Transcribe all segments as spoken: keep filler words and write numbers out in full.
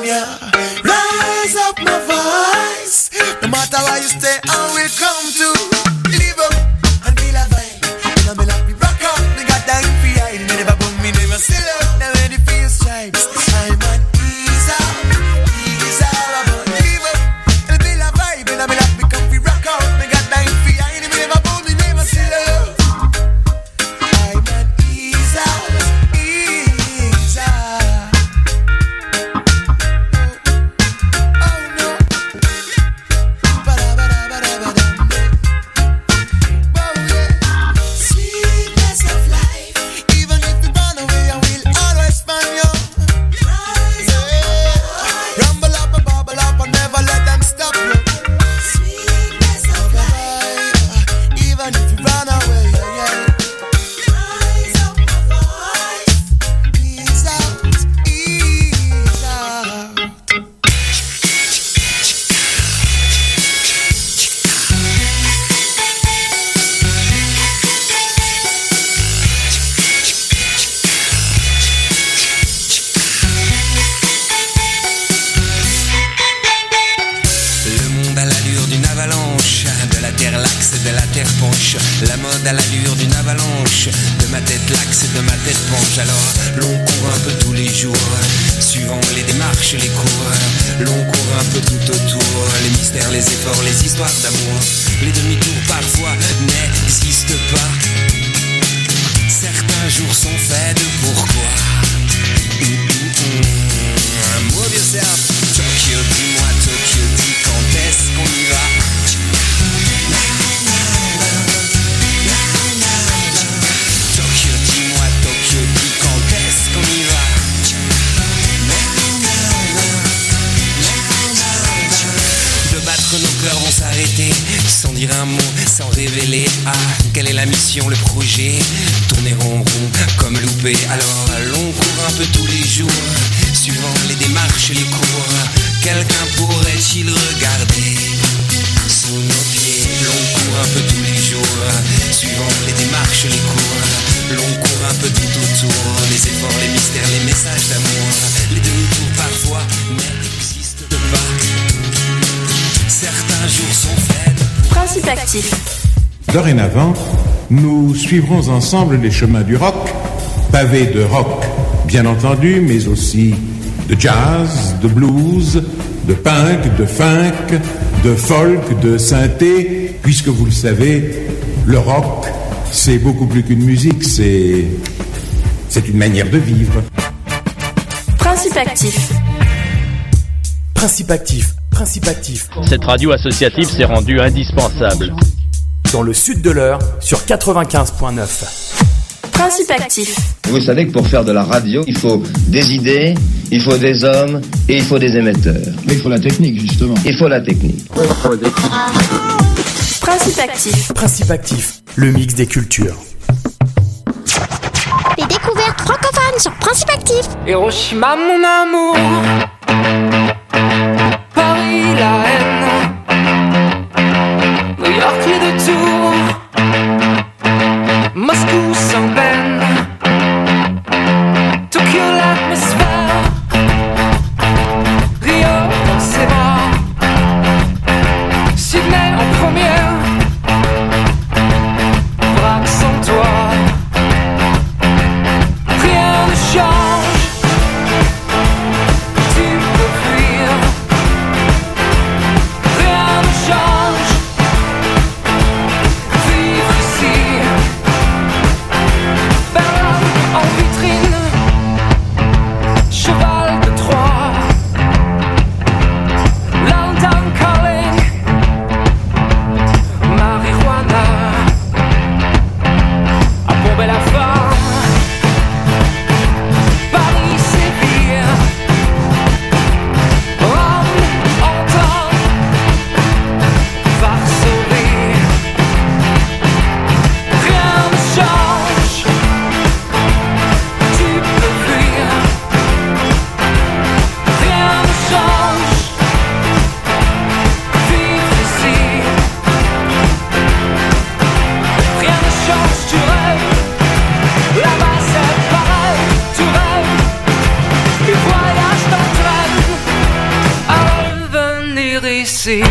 ya. Rise up my voice. No matter where you stay, I will come to live up and feel a vibe. And I'm gonna be rock out. Me got time for hide. Me never put me never still up. Now when it feels stripes, I'm an ease out, ease out. I'm gonna live up and feel a vibe. And I'm gonna be comfy rock out. Me got time for hide. Me never put me never still up. I'm an ease out, ease out. Oh no. Sweetness of life. Even if we run away, I will always find you. Rumble up and bubble up and never let them stop you. Sweetness of life. Even if we run away, yeah, yeah. Rise up my voice. Ease out, ease out. Le monde a l'allure d'une avalanche, de la terre laxe et de la terre penche. La mode a l'allure d'une avalanche, de ma tête laxe et de ma tête penche. Alors l'on court un peu tous les jours, suivant les démarches, les cours. L'on court un peu tout autour, les mystères, les efforts, les histoires d'amour. Les demi-tours parfois n'existent pas. Certains jours sont faits de pourquoi. Move yourself. Tokyo, dis-moi Tokyo, dis quand est-ce qu'on y va. Tokyo, dis-moi Tokyo, dis quand est-ce qu'on y va. De battre nos cœurs vont s'arrêter, sans dire un mot, sans révéler. Ah, quelle est la mission, le projet. Tourner en rond comme loupé. Alors l'on court un peu tous les jours, suivant les démarches, les cours. Quelqu'un pourrait-il regarder sous nos pieds? L'on court un peu tous les jours, suivant les démarches, les cours. L'on court un peu tout autour, les efforts, les mystères, les messages d'amour. Les demi-tours parfois n'existent pas. Certains jours sont faits. Principe actif. Dorénavant, nous suivrons ensemble les chemins du rock, pavés de rock, bien entendu, mais aussi de jazz, de blues, de punk, de funk, de folk, de synthé, puisque vous le savez, le rock, c'est beaucoup plus qu'une musique, c'est, c'est une manière de vivre. Principe actif. Principe actif, principe actif. Cette radio associative s'est rendue indispensable. Dans le sud de l'Eure, sur quatre-vingt-quinze virgule neuf. Principe actif. Vous savez que pour faire de la radio, il faut des idées, il faut des hommes et il faut des émetteurs. Mais il faut la technique, justement. Il faut la technique. Principe actif. Principe actif, le mix des cultures. Les découvertes francophones sur Principe actif. Hiroshima, mon amour. Paris, la haine. New York, les deux tours. Moscou, sans peine. Tokyo, l'atmosphère. Rio, dans ses bras. Sydney, en première. Prague, sans toi. Rien ne change. Tu see.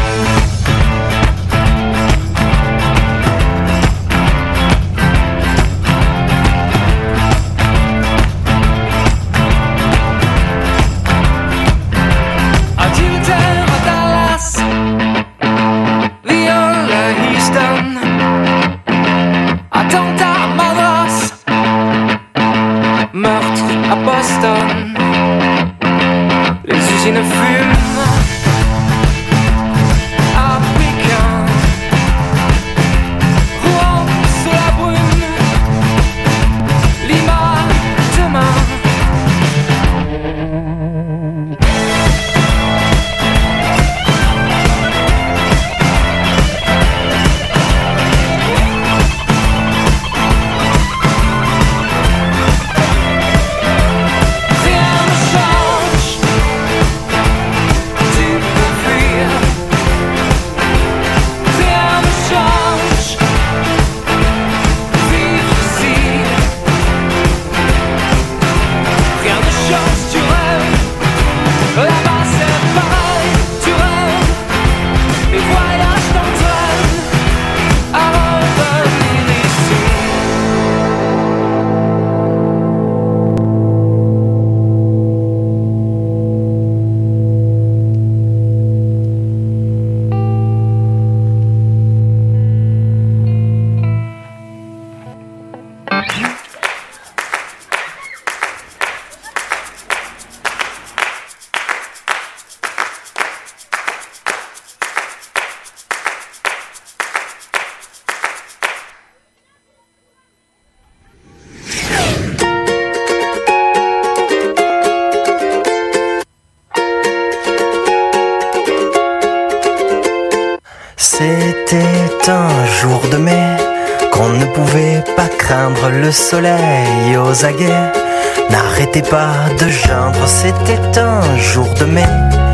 C'était un jour de mai qu'on ne pouvait pas craindre, le soleil aux aguets n'arrêtait pas de geindre. C'était un jour de mai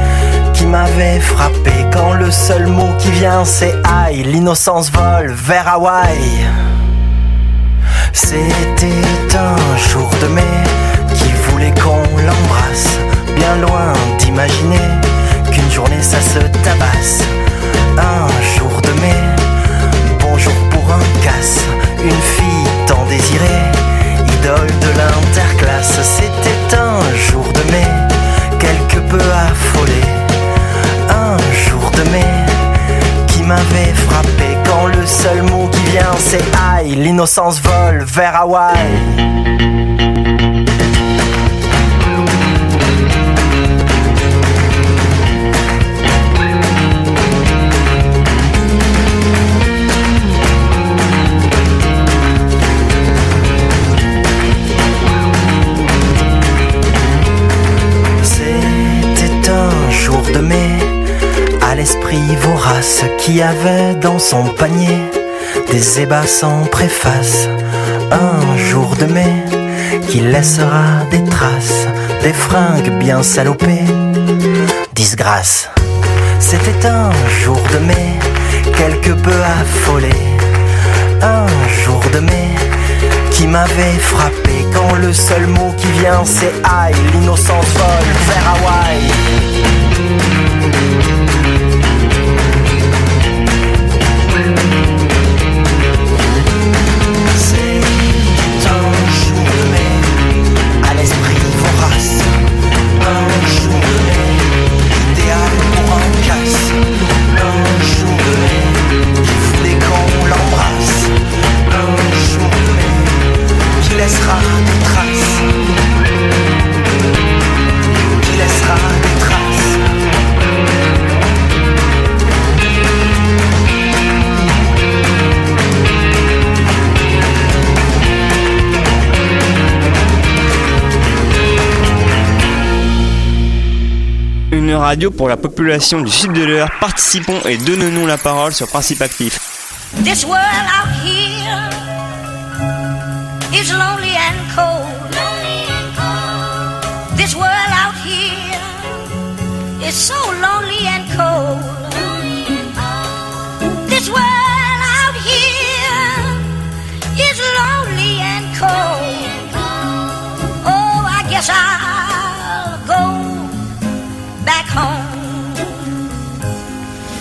qui m'avait frappé quand le seul mot qui vient c'est aïe, l'innocence vole vers Hawaï. C'était un jour de mai qui voulait qu'on l'embrasse, bien loin d'imaginer qu'une journée ça se tabasse. Un jour de mai, bonjour pour un casse, une fille tant désirée, idole de l'interclasse. C'était un jour de mai, quelque peu affolé. Un jour de mai qui m'avait frappé quand le seul mot qui vient c'est aïe, l'innocence vole vers Hawaï. De mai, à l'esprit vorace qui avait dans son panier des ébats sans préface. Un jour de mai qui laissera des traces, des fringues bien salopées, disgrâce. C'était un jour de mai quelque peu affolé. Un jour de mai qui m'avait frappé quand le seul mot qui vient c'est aïe, l'innocence vole vers Hawaï. C'est un jour de mai à l'esprit vorace. Un jour de mai idéal pour un casse. Un jour de mai qui voulait qu'on l'embrasse. Un jour de mai qui laissera des traces. Qui laissera des traces. Une radio pour la population du sud de l'Eure. Participons et donnons-nous la parole sur Principe Actif. This world out here is lonely and cold. This world out here is so lonely and cold. This world out here is lonely and cold. Oh, I guess I'll go back home.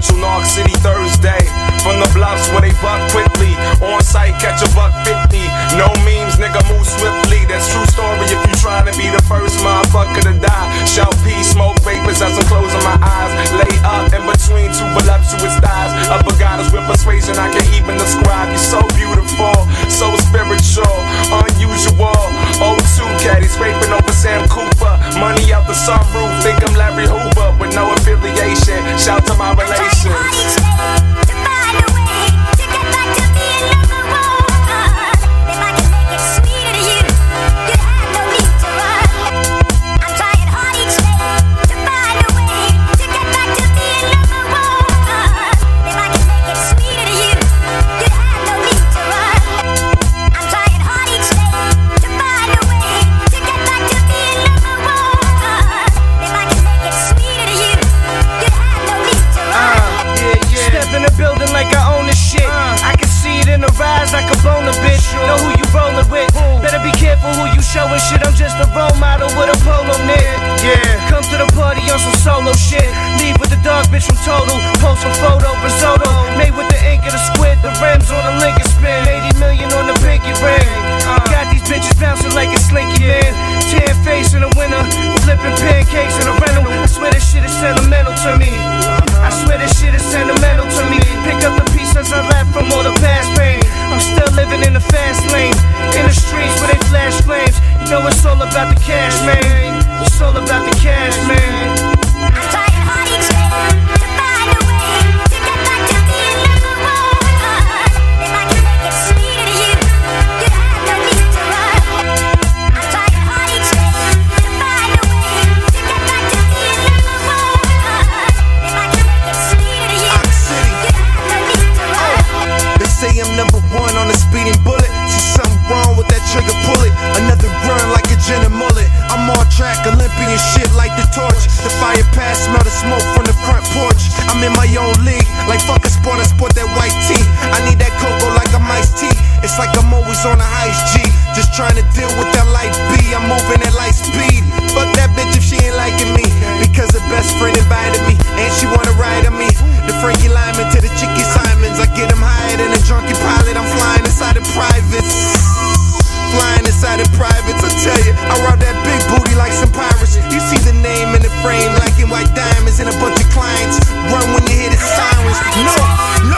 Central North City Thursday. From the bluffs where they buck quickly. On site, catch a buck fifty. No memes, nigga, move swiftly. That's true story if you trying to be the first motherfucker to die. Shout peace, smoke vapors as I'm closing my eyes. Lay up in between two voluptuous thighs. Upper goddess with persuasion I can't even describe. You're so beautiful, so spiritual, unusual. oh two caddy scraping over Sam Cooper. Money out the sunroof, think I'm Larry Hoover with no affiliation. Shout to my relations. Like a boner, bitch. Know who you rollin' with. Better be careful who you showin' shit. I'm just a role model with a polo knit. Yeah, come to the party on some solo shit. Leave with the dog bitch from Total. Post a photo, risotto. Made with the ink of the squid. The rims on the Lincoln spin. eighty million on the pinky ring. Got these bitches bouncing like a slinky man. Tan face in the winter. Flipping pancakes in a rental. I swear this shit is sentimental to me. I swear this shit is sentimental to me. Pick up the pieces I left from all the past pain. I'm still living in the fast lane. In the streets where they flash flames. You know it's all about the cash, man. It's all about the cash, man. I'm trying hard each day to find a way to get back to being number one. If I can make it sweeter to you, you have no need to run. I'm trying hard each day to find a way to get back to being number one. If I can make it sweeter to you, you have no need to run. They say I'm number one on a speeding bullet. See something wrong with that trigger, pull it. Another run like a gin and mullet. I'm on track, Olympian shit like the torch. The fire pass, smell the smoke from the front porch. I'm in my own league, like fuck a sport, I sport that white tee. I need that cocoa like I'm iced tea. It's like I'm always on a heist G. Just trying to deal with that light B. I'm moving at light speed. Fuck that bitch if she ain't liking me. Because her best friend invited me, and she wanna ride on me. The Frankie Lyman to the Chicky Simons. I get them higher than a drunken pilot. I'm flying inside of privates. Flying inside of privates, I tell you, I rob that big booty like some pirates. You see the name in the frame, like in white diamonds, and a bunch of clients. Run when you hear the sirens. No, no.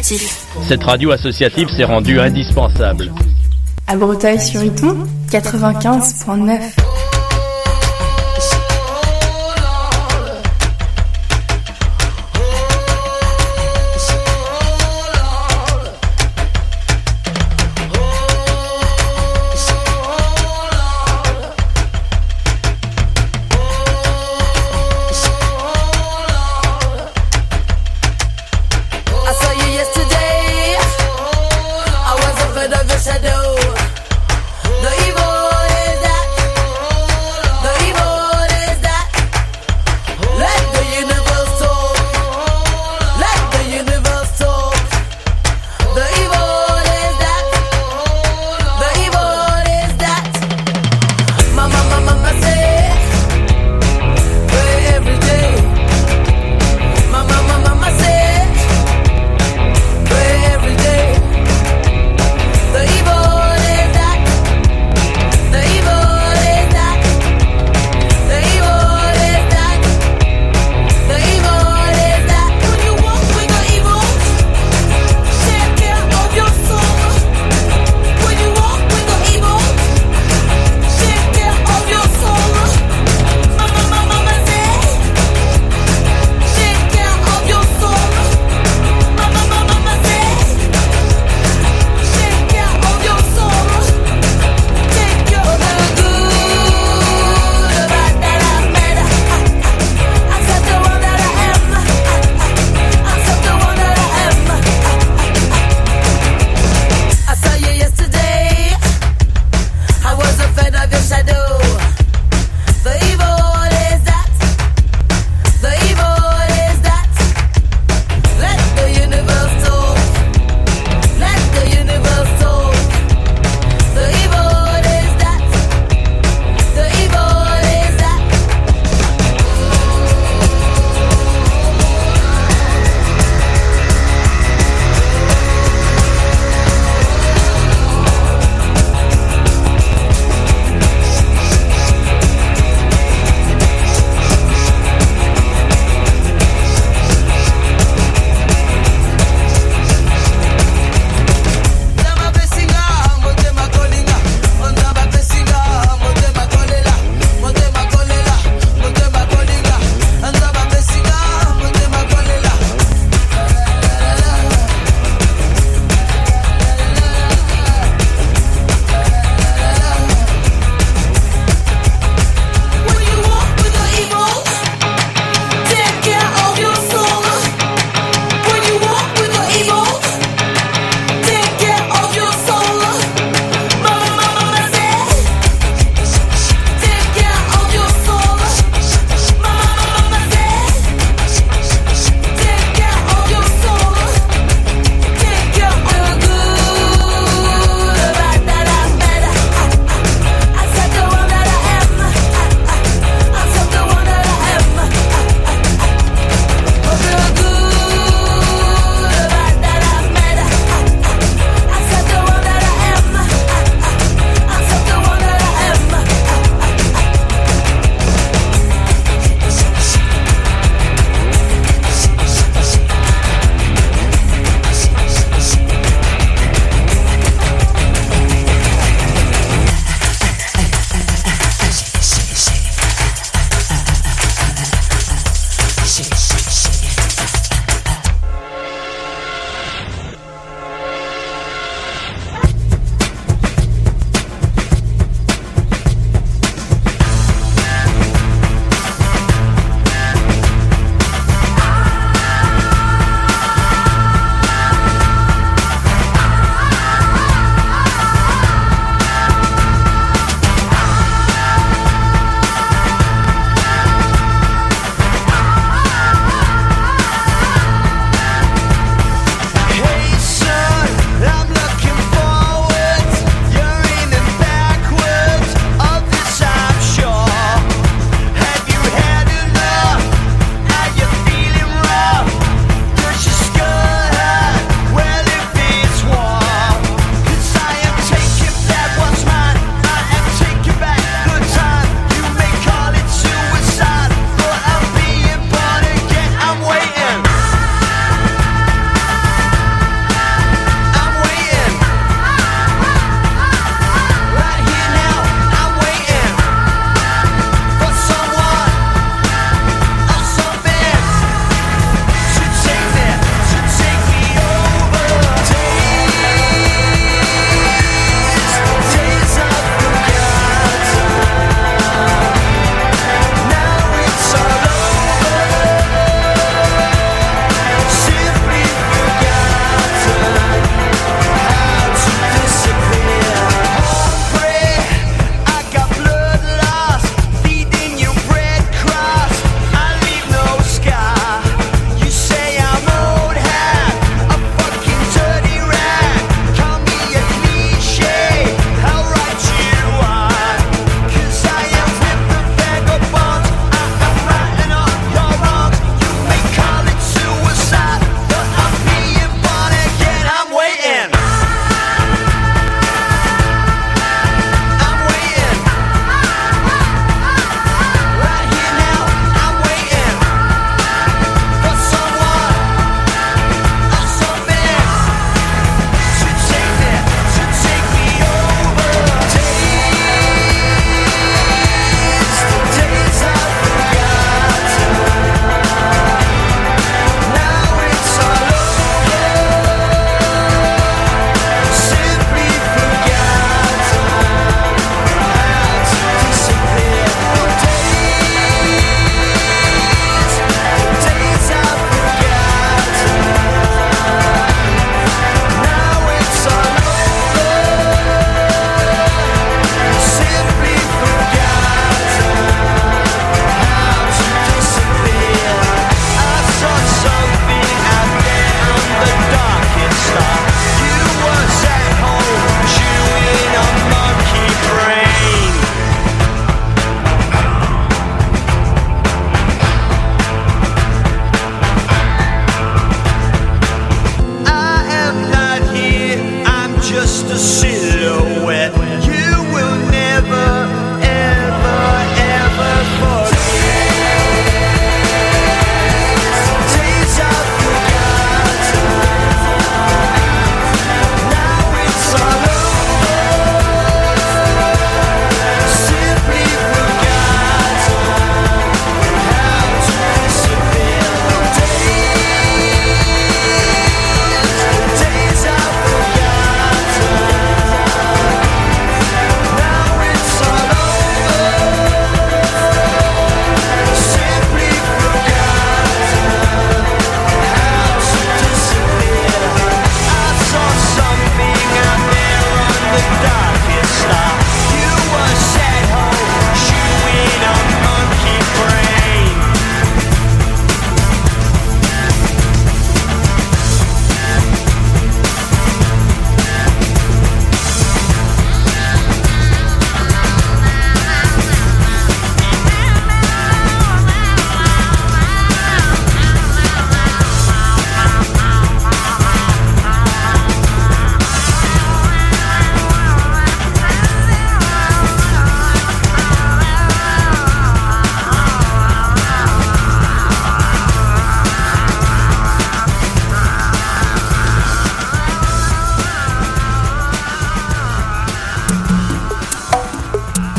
Principactif. Cette radio associative s'est rendue indispensable. À Breteuil-sur-Iton, quatre-vingt-quinze virgule neuf.